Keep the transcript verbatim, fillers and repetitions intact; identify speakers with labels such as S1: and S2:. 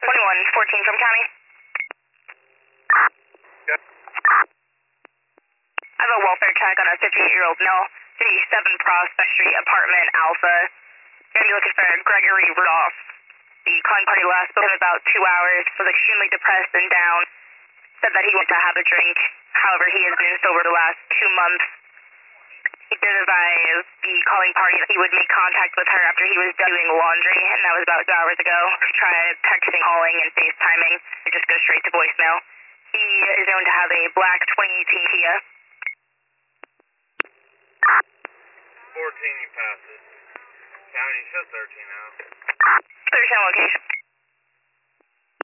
S1: twenty-one fourteen from county.
S2: Yep.
S1: I have a welfare check on a fifty-eight-year-old male, fifty-seven Prospect Street, apartment Alpha. Gonna be looking for Gregory Rudolph. The calling party last spoke to him about two hours, was extremely depressed and down. Said that he went to have a drink. However, he has been sober the last two months. He did advise the calling party that he would make contact with her after he was done doing laundry, and that was about two hours ago. Try texting, calling, and FaceTiming. It just goes straight to voicemail. He is known to have a black twenty eighteen Kia.
S2: fourteen, you passed it. County, you said thirteen now.
S1: thirteen location.